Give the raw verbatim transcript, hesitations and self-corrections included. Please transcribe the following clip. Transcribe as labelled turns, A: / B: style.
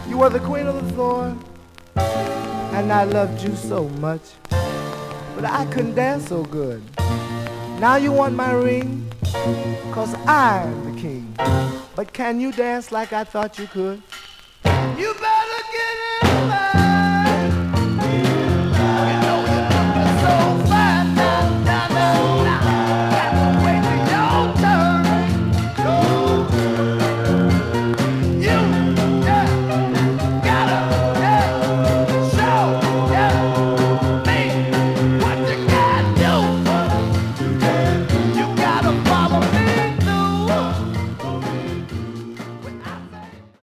A: You were the queen of the floor, and I loved you so much, but I couldn't dance so good. Now you want my ring, 'cause I'm the king. But can you dance like I thought you could? You better